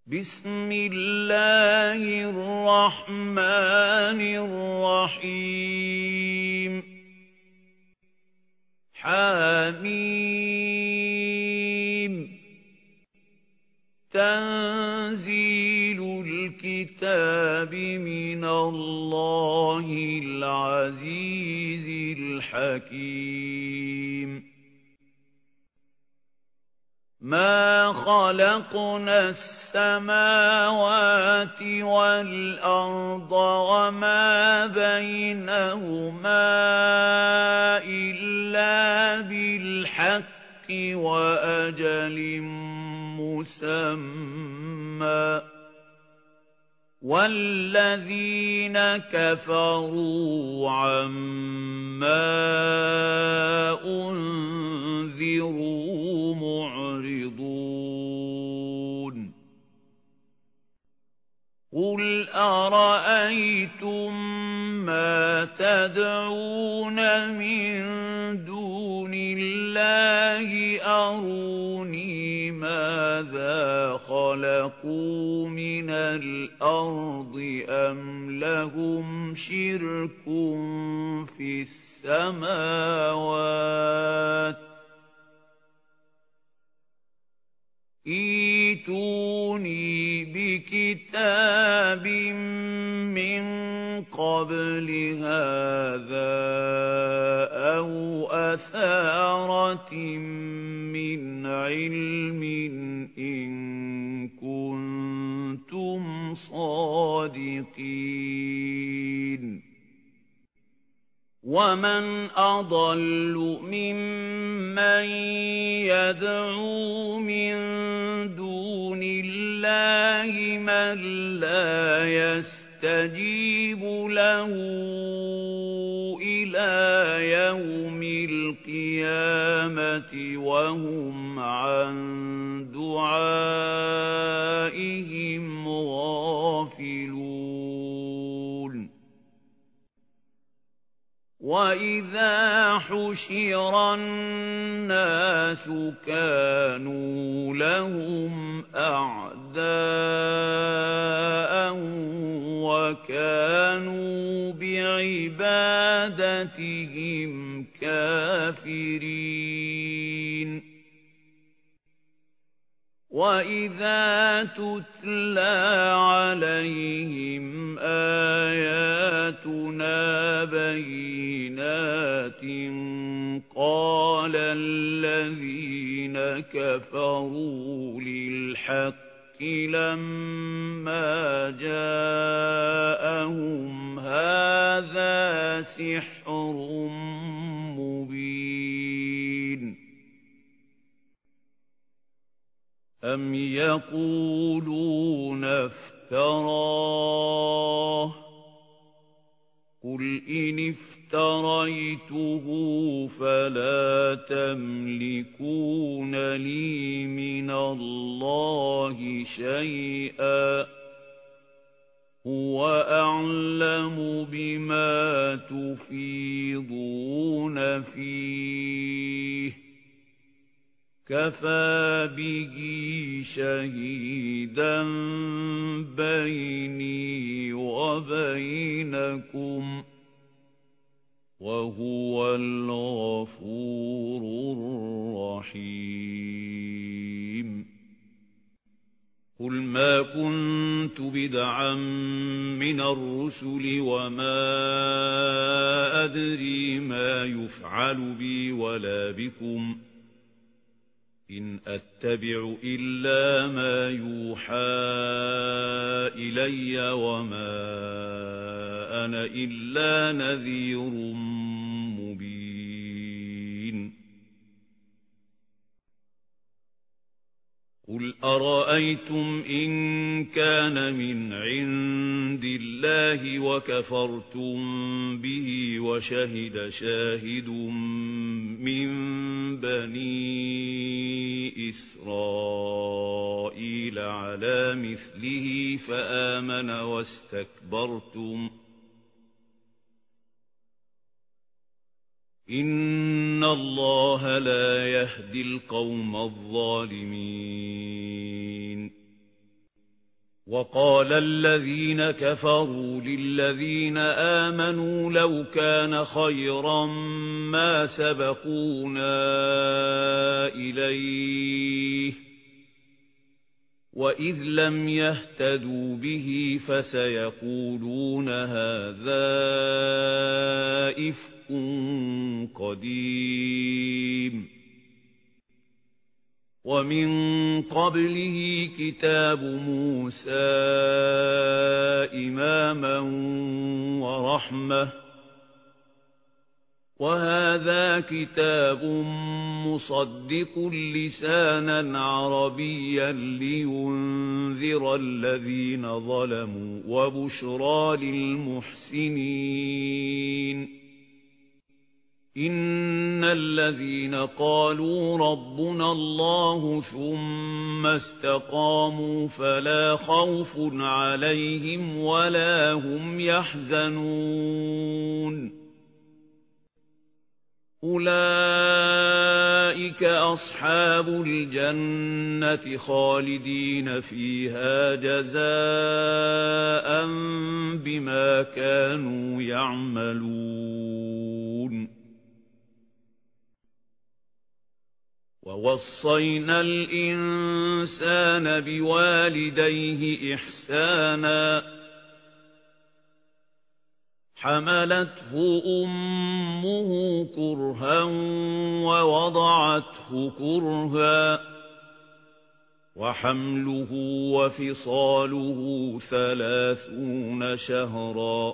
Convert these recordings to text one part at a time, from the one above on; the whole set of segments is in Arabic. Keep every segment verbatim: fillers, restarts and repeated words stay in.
بسم الله الرحمن الرحيم حميم تنزيل الكتاب من الله العزيز الحكيم ما خلقنا السماوات والأرض وما بينهما إلا بالحق وأجل مسمى والذين كفروا عما أنذروا معرضون قل أرأيتم ما تدعون من دون الله أروني ماذا خلقوا من الأرض أم لهم شرك في السماوات ائتوني بكتاب من قبل هذا أو أثارة من علم إن كنتم صادقين ومن أضل ممن يدعو من دون الله من لا يستجيب له إلى يوم القيامة وهم عن دعائهم غافلون وَإِذَا حُشِرَ النَّاسُ كَانُوا لَهُمْ أَعْدَاءً وَكَانُوا بِعِبَادَتِهِمْ كَافِرِينَ وَإِذَا تُتْلَى عَلَيْهِمْ آيَاتُنَا بَيِّنَاتٍ قَالَ الَّذِينَ كَفَرُوا لِلْحَقِّ لَمَّا جَاءَهُمْ هَذَا سِحْرٌ مُبِينٌ أَمْ يَقُولُونَ افْتَرَاهُ قُلْ إِنِ افْتَرَيْتُهُ فَلَا تَمْلِكُونَ لِي مِنَ اللَّهِ شَيْئًا هُوَ أَعْلَمُ بِمَا تُفِيضُونَ فِيهِ كَفَى بِهِ شَهِيدًا بَيْنِي وَبَيْنَكُمْ وَهُوَ الْغَفُورُ الرَّحِيمُ قُلْ مَا كُنتُ بِدْعًا مِنَ الرُّسُلِ وَمَا أَدْرِي مَا يُفْعَلُ بِي وَلَا بِكُمْ إِنْ أَتَّبِعُ إِلَّا مَا يُوحَى إِلَيَّ وَمَا أَنَا إِلَّا نَذِيرٌ مُبِينٌ قُلْ أَرَأَيْتُمْ إِنْ كَانَ مِنْ عِنْدِ اللَّهِ وَكَفَرْتُمْ بِهِ وَشَهِدَ شَاهِدٌ مِنْ بَنِي إِسْرَائِيلَ عَلَى مِثْلِهِ فَآمَنَ وَاسْتَكْبَرْتُمْ إِنَّ اللَّهَ لَا يَهْدِي الْقَوْمَ الظَّالِمِينَ وقال الذين كفروا للذين آمنوا لو كان خيرا ما سبقونا إليه وإذ لم يهتدوا به فسيقولون هذا إفك قديم ومن قبله كتاب موسى إماما ورحمة وهذا كتاب مصدق لسانا عربيا لينذر الذين ظلموا وبشرى للمحسنين إن الذين قالوا ربنا الله ثم استقاموا فلا خوف عليهم ولا هم يحزنون أولئك أصحاب الجنة خالدين فيها جزاء بما كانوا يعملون ووصينا الإنسان بوالديه إحسانا حملته أمه كرها ووضعته كرها وحمله وفصاله ثلاثون شهرا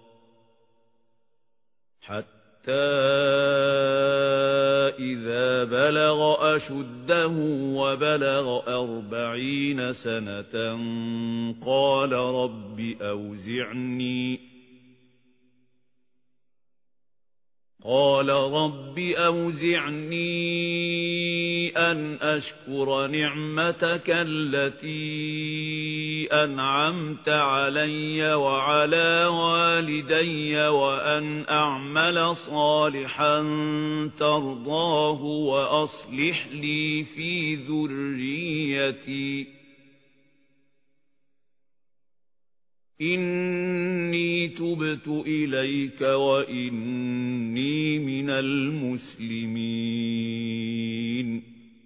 حتى إذا بلغ أشده وبلغ أربعين سنة قال رب أوزعني قال رب أوزعني أن أشكر نعمتك التي أنعمت علي وعلى والدي وأن أعمل صالحا ترضاه وأصلح لي في ذريتي إني تبت إليك وإني من المسلمين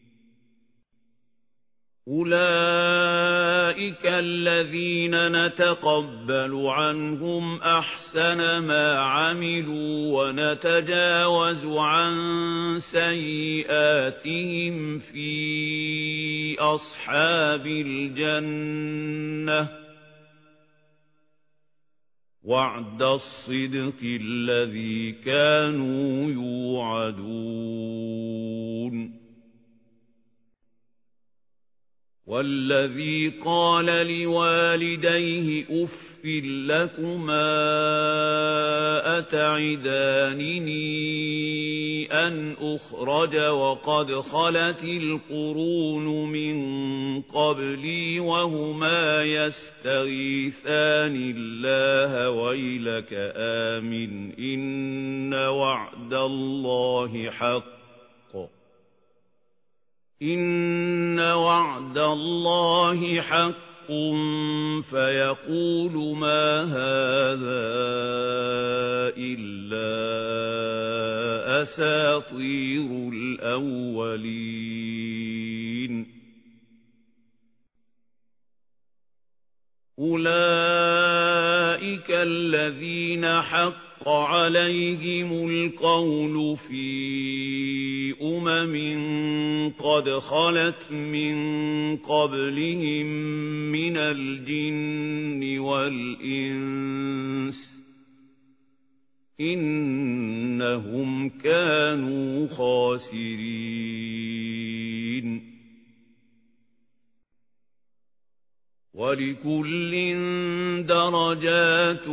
أولئك الذين نتقبل عنهم أحسن ما عملوا ونتجاوز عن سيئاتهم في أصحاب الجنة وعد الصدق الذي كانوا يوعدون والذي قال لوالديه أف لكما أتعدانني أن أخرج وقد خلت القرون من قبلي وهما يستغيثان الله ويلك آمن إن وعد الله حق إن وعد الله حق فيقول ما هذا إلا أساطير الأولين أولئك الذين حق عليهم القول في أمم قد خلت من قبلهم من الجن والإنس إنهم كانوا خاسرين ولكل درجات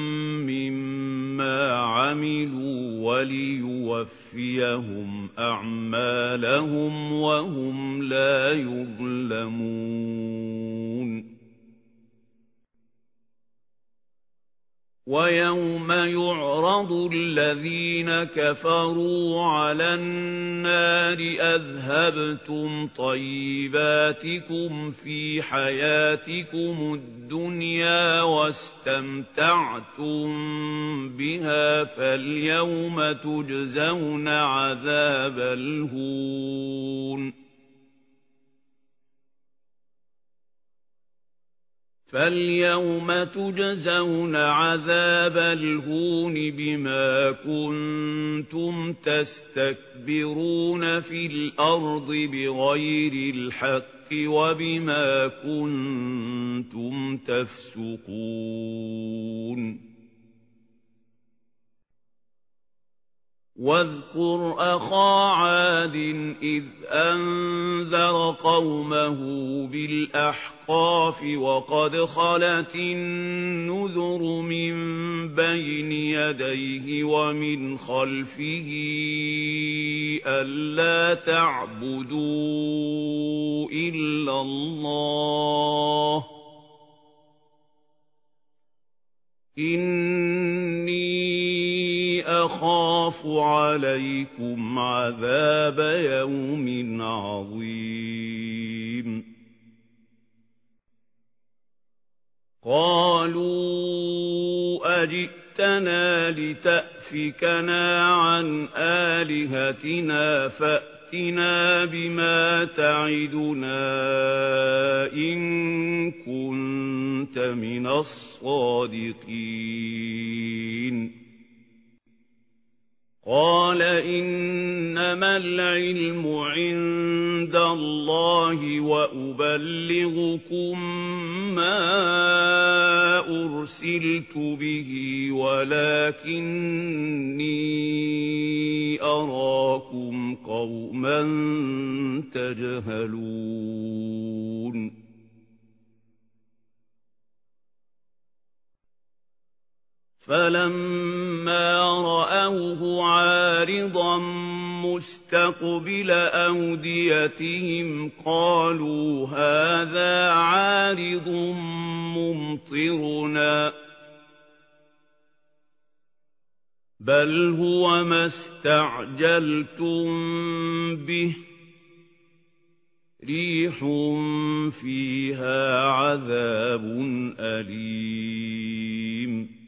مما عملوا وليوفيهم أعمالهم وهم لا يظلمون وَيَوْمَ يُعْرَضُ الَّذِينَ كَفَرُوا عَلَى النَّارِ أَذْهَبْتُمْ طَيِّبَاتِكُمْ فِي حَيَاتِكُمُ الدُّنْيَا وَاسْتَمْتَعْتُمْ بِهَا فَالْيَوْمَ تُجْزَوْنَ عَذَابَ الْهُونِ فَالْيَوْمَ تُجْزَوْنَ عَذَابَ الْهُونِ بِمَا كُنتُمْ تَسْتَكْبِرُونَ فِي الْأَرْضِ بِغَيْرِ الْحَقِّ وَبِمَا كُنتُمْ تَفْسُقُونَ وَاذْكُرْ أَخَا عَادٍ إِذْ أَنذَرَ قَوْمَهُ بِالْأَحْقَافِ وَقَدْ خَلَتِ النُّذُرُ مِنْ بَيْنِ يَدَيْهِ وَمِنْ خَلْفِهِ أَلَّا تَعْبُدُوا إِلَّا اللَّهَ إِنِّي أَخَافُ عَلَيْكُمْ عَذَابَ يَوْمٍ عَظِيمٍ قَالُوا أَجِئْتَنَا لِتَأْفِكَنَا عَنْ آلِهَتِنَا فَأْتِنَا بِمَا تَعِدُنَا إِن كُنتَ مِنَ الصَّادِقِينَ قَالَ إِنَّمَا الْعِلْمُ عِندَ اللَّهِ وَأُبَلِّغُكُم مَّا أُرْسِلْتُ بِهِ وَلَكِنِّي أَرَاكُمْ قَوْمًا تَجْهَلُونَ فَلَمَّا رَأَوْهُ عَارِضًا مُسْتَقْبِلَ أَوْدِيَتِهِمْ قَالُوا هَٰذَا عَارِضٌ مُمْطِرُنَا بَلْ هُوَ مَا اسْتَعْجَلْتُم بِهِ رِيحٌ فِيهَا عَذَابٌ أَلِيمٌ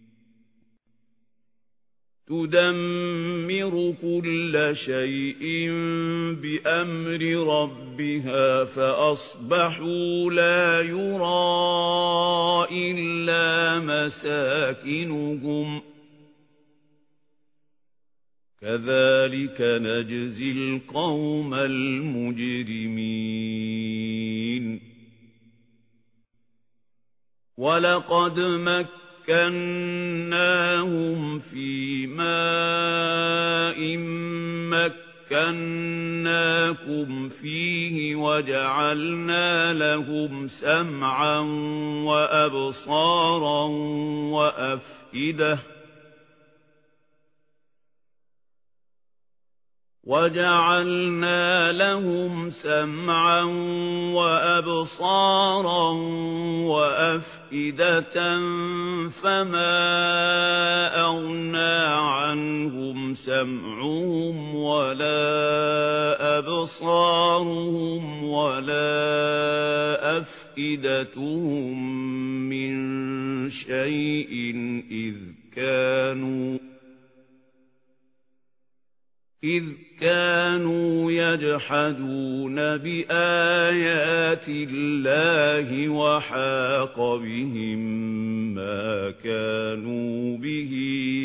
تُدَمِّرُ كُلَّ شَيْءٍ بِأَمْرِ رَبِّهَا فَأَصْبَحُوا لَا يُرَىٰ إِلَّا مَسَاكِنُهُمْ كَذَٰلِكَ نَجْزِي الْقَوْمَ الْمُجْرِمِينَ وَلَقَدْ مَكَّنَّا مَكَّنَّاهُمْ فِي مَاءٍ مَكَّنَّاكُمْ فِيهِ وَجَعَلْنَا لَهُمْ سَمْعًا وَأَبْصَارًا وَأَفْئِدَةً وَجَعَلْنَا لَهُمْ سَمْعًا وَأَبْصَارًا وَأَفْئِدَةً فَمَا أَغْنَىٰ عَنْهُمْ سَمْعُهُمْ وَلَا أَبْصَارُهُمْ وَلَا أَفْئِدَتُهُم مِّن شَيْءٍ إِذْ كَانُوا إِذْ كَانُوا يَجْحَدُونَ بِآيَاتِ اللَّهِ وَحَاقَ بِهِم مَّا كَانُوا بِهِ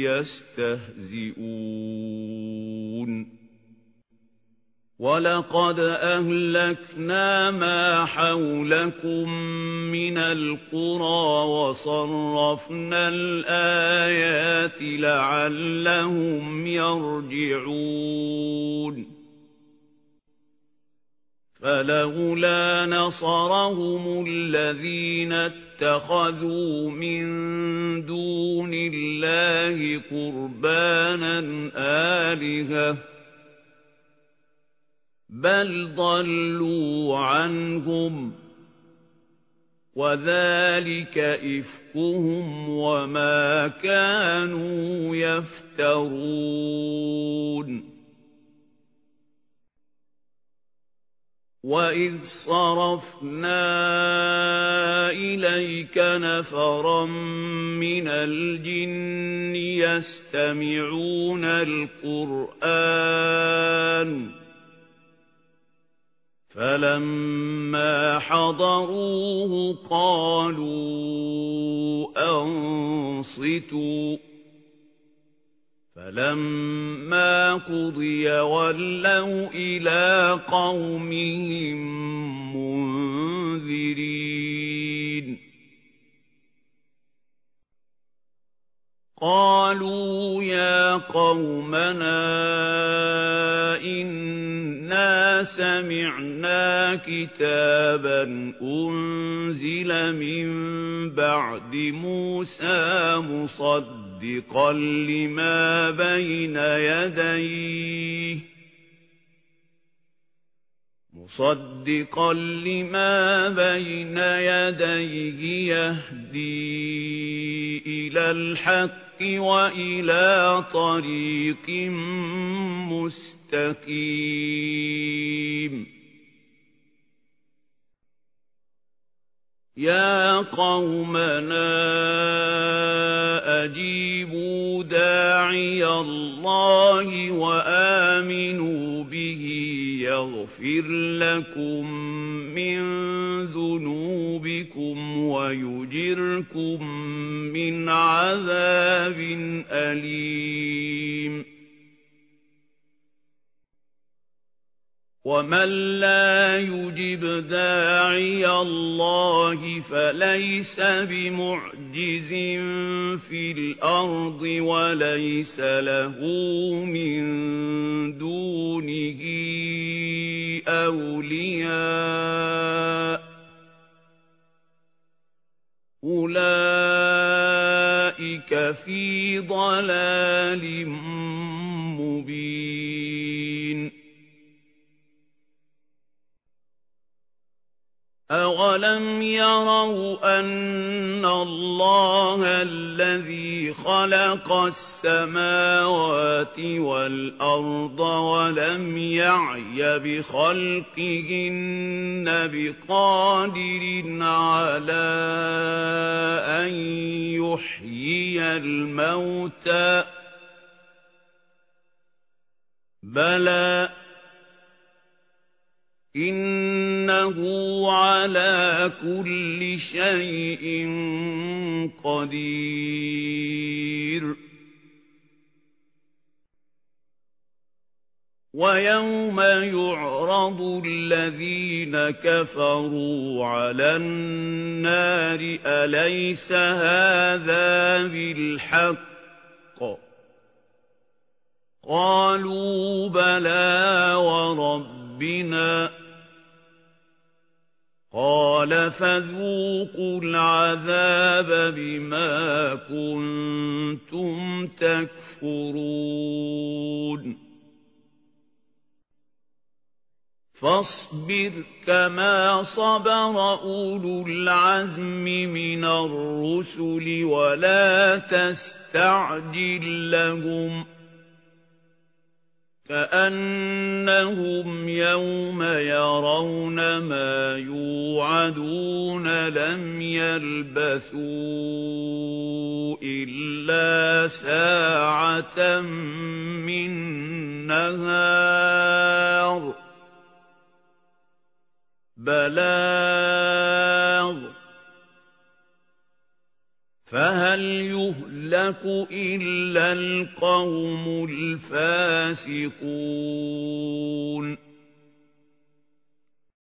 يَسْتَهْزِئُونَ وَلَقَدْ أَهْلَكْنَا مَا حَوْلَكُم مِّنَ الْقُرَىٰ وَصَرَّفْنَا الْآيَاتِ لَعَلَّهُمْ يَرْجِعُونَ فَلَوْلَا نَصَرَهُمُ الَّذِينَ اتَّخَذُوا مِن دُونِ اللَّهِ قُرْبَانًا آلِهَةً بَلْ ضَلُّوا عَنْهُمْ وذلك إفكهم وما كانوا يفترون وَإِذْ صَرَفْنَا إِلَيْكَ نَفَرًا مِنَ الْجِنِّ يَسْتَمِعُونَ الْقُرْآنَ فَلَمَّا حَضَرُوهُ قَالُوا أَنصِتُوا فَلَمَّا قُضِيَ وَلَّوْا إِلَىٰ قَوْمِهِم مُّنذِرِينَ قَالُوا يَا قَوْمَنَا إِنَّا سَمِعْنَا كِتَابًا أُنزِلَ مِن بَعْدِ مُوسَىٰ مُصَدِّقًا لِّمَا بَيْنَ يَدَيْهِ مُصَدِّقًا لِّمَا بَيْنَ يَدَيْهِ يَهْدِي إِلَى الْحَقِّ وَإِلَىٰ طَرِيقٍ مُّسْتَقِيمٍ يَا قَوْمَنَا أَجِيبُوا دَاعِيَ اللَّهِ وَآمِنُوا بِهِ يَغْفِرْ لَكُم مِّن ذُنُوبِكُمْ وَيُجِرْكُم مِّنْ عَذَابٍ أَلِيمٍ وَمَن لَّا يُجِبْ دَاعِيَ اللَّهِ فَلَيْسَ بِمُعْجِزٍ فِي الْأَرْضِ وَلَيْسَ لَهُ مِن دُونِهِ أَوْلِيَاءُ أُولَٰئِكَ فِي ضَلَالٍ مُّبِينٍ أَوَلَمْ يَرَوْا أَنَّ اللَّهَ الَّذِي خَلَقَ السَّمَاوَاتِ وَالْأَرْضَ وَلَمْ يَعْيَ بِخَلْقِهِنَّ بِقَادِرٍ عَلَىٰ أَن يُحْيِيَ الْمَوْتَىٰ بَلَىٰ إِنَّهُ عَلَىٰ كُلِّ شَيْءٍ قَدِيرٌ وَيَوْمَ يُعْرَضُ الَّذِينَ كَفَرُوا عَلَى النَّارِ أَلَيْسَ هَٰذَا بِالْحَقِّ قَالُوا بَلَىٰ وَرَبِّنَا قَالَ فَذُوقُوا الْعَذَابَ بِمَا كُنتُمْ تَكْفُرُونَ فَاصْبِرْ كَمَا صَبَرَ أُولُو الْعَزْمِ مِنَ الرُّسُلِ وَلَا تَسْتَعْجِل لَّهُمْ كَأَنَّهُمْ يَوْمَ يَرَوْنَ مَا يُوعَدُونَ لَمْ يَلْبَثُوا إِلَّا سَاعَةً مِّن نَّهَارٍ بَلَاغٌ فَهَلْ يُهْلَكُ إِلَّا الْقَوْمُ الْفَاسِقُونَ